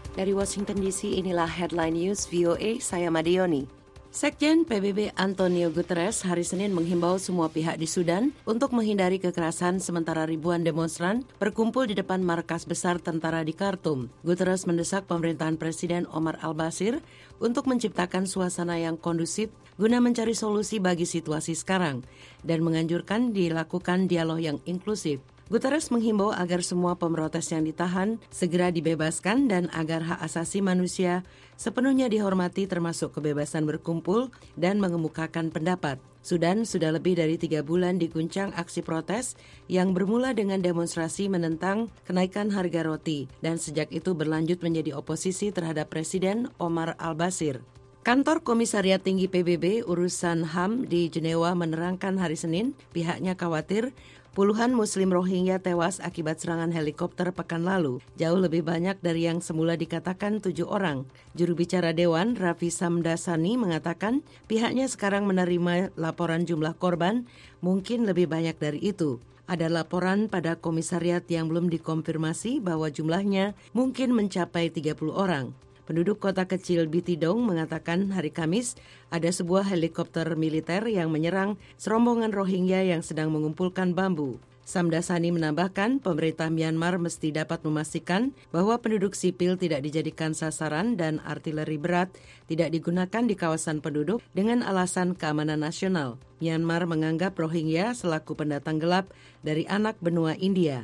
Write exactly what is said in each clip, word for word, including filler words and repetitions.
Dari Washington D C, inilah Headline News V O A, saya Madioni. Sekjen P B B Antonio Guterres hari Senin menghimbau semua pihak di Sudan untuk menghindari kekerasan sementara ribuan demonstran berkumpul di depan markas besar tentara di Khartoum. Guterres mendesak pemerintahan Presiden Omar al-Bashir untuk menciptakan suasana yang kondusif guna mencari solusi bagi situasi sekarang dan menganjurkan dilakukan dialog yang inklusif. Guterres menghimbau agar semua pemrotes yang ditahan segera dibebaskan dan agar hak asasi manusia sepenuhnya dihormati termasuk kebebasan berkumpul dan mengemukakan pendapat. Sudan sudah lebih dari tiga bulan diguncang aksi protes yang bermula dengan demonstrasi menentang kenaikan harga roti dan sejak itu berlanjut menjadi oposisi terhadap Presiden Omar al-Bashir. Kantor Komisariat Tinggi P B B Urusan H A M di Jenewa menerangkan hari Senin pihaknya khawatir puluhan Muslim Rohingya tewas akibat serangan helikopter pekan lalu, jauh lebih banyak dari yang semula dikatakan tujuh orang. Juru bicara Dewan, Raffi Samdasani, mengatakan pihaknya sekarang menerima laporan jumlah korban mungkin lebih banyak dari itu. Ada laporan pada komisariat yang belum dikonfirmasi bahwa jumlahnya mungkin mencapai tiga puluh orang. Penduduk kota kecil Bitidong mengatakan hari Kamis ada sebuah helikopter militer yang menyerang serombongan Rohingya yang sedang mengumpulkan bambu. Samdasani menambahkan pemerintah Myanmar mesti dapat memastikan bahwa penduduk sipil tidak dijadikan sasaran dan artileri berat tidak digunakan di kawasan penduduk dengan alasan keamanan nasional. Myanmar menganggap Rohingya selaku pendatang gelap dari anak benua India.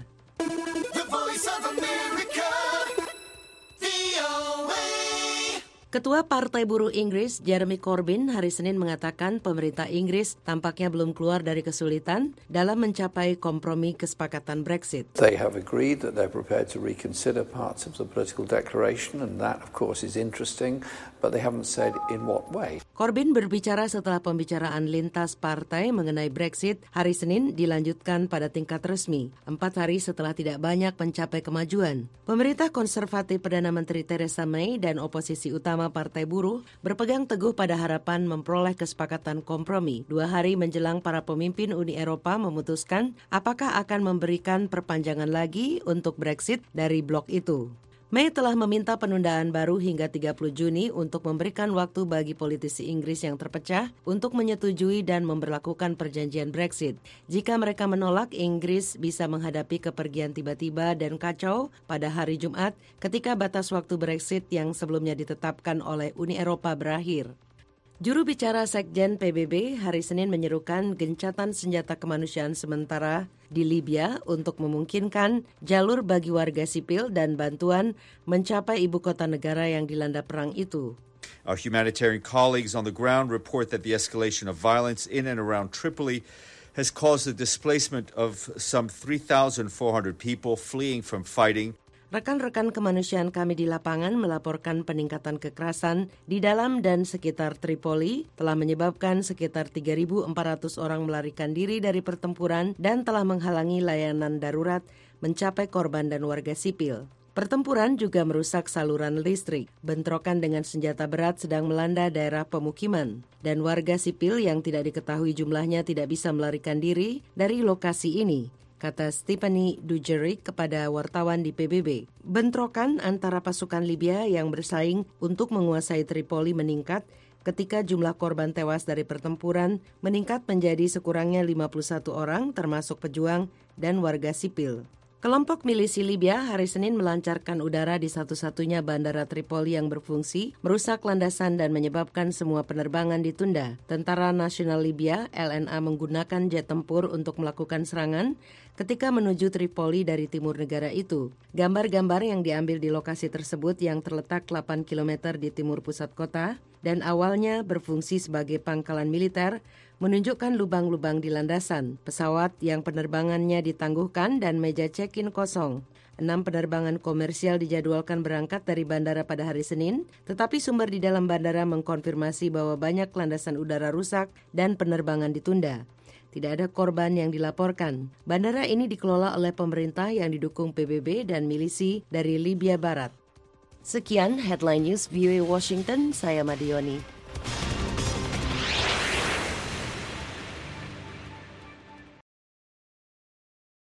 Ketua Partai Buruh Inggris, Jeremy Corbyn, hari Senin mengatakan pemerintah Inggris tampaknya belum keluar dari kesulitan dalam mencapai kompromi kesepakatan Brexit. They have agreed that they're prepared to reconsider parts of the political declaration, and that, of course, is interesting, but they haven't said in what way. Corbyn berbicara setelah pembicaraan lintas partai mengenai Brexit hari Senin dilanjutkan pada tingkat resmi, empat hari setelah tidak banyak mencapai kemajuan. Pemerintah konservatif Perdana Menteri Theresa May dan oposisi utama Partai Buruh berpegang teguh pada harapan memperoleh kesepakatan kompromi dua hari menjelang para pemimpin Uni Eropa memutuskan apakah akan memberikan perpanjangan lagi untuk Brexit dari blok itu. May telah meminta penundaan baru hingga tiga puluh Juni untuk memberikan waktu bagi politisi Inggris yang terpecah untuk menyetujui dan memberlakukan perjanjian Brexit. Jika mereka menolak, Inggris bisa menghadapi kepergian tiba-tiba dan kacau pada hari Jumat ketika batas waktu Brexit yang sebelumnya ditetapkan oleh Uni Eropa berakhir. Juru bicara Sekjen P B B hari Senin menyerukan gencatan senjata kemanusiaan sementara di Libya untuk memungkinkan jalur bagi warga sipil dan bantuan mencapai ibu kota negara yang dilanda perang itu. Our humanitarian colleagues on the ground report that the escalation of violence in and around Tripoli has caused the displacement of some three thousand four hundred people fleeing from fighting. Rekan-rekan kemanusiaan kami di lapangan melaporkan peningkatan kekerasan di dalam dan sekitar Tripoli telah menyebabkan sekitar tiga ribu empat ratus orang melarikan diri dari pertempuran dan telah menghalangi layanan darurat mencapai korban dan warga sipil. Pertempuran juga merusak saluran listrik. Bentrokan dengan senjata berat sedang melanda daerah pemukiman. Dan warga sipil yang tidak diketahui jumlahnya tidak bisa melarikan diri dari lokasi ini, kata Stephanie Dujarric kepada wartawan di P B B. Bentrokan antara pasukan Libya yang bersaing untuk menguasai Tripoli meningkat ketika jumlah korban tewas dari pertempuran meningkat menjadi sekurangnya lima puluh satu orang termasuk pejuang dan warga sipil. Kelompok milisi Libya hari Senin melancarkan udara di satu-satunya bandara Tripoli yang berfungsi, merusak landasan dan menyebabkan semua penerbangan ditunda. Tentara Nasional Libya, L N A, menggunakan jet tempur untuk melakukan serangan ketika menuju Tripoli dari timur negara itu. Gambar-gambar yang diambil di lokasi tersebut yang terletak delapan kilometer di timur pusat kota dan awalnya berfungsi sebagai pangkalan militer menunjukkan lubang-lubang di landasan, pesawat yang penerbangannya ditangguhkan dan meja check-in kosong. Enam penerbangan komersial dijadwalkan berangkat dari bandara pada hari Senin, tetapi sumber di dalam bandara mengkonfirmasi bahwa banyak landasan udara rusak dan penerbangan ditunda. Tidak ada korban yang dilaporkan. Bandara ini dikelola oleh pemerintah yang didukung P B B dan milisi dari Libya Barat. Sekian Headline News V O A Washington, saya Madioni.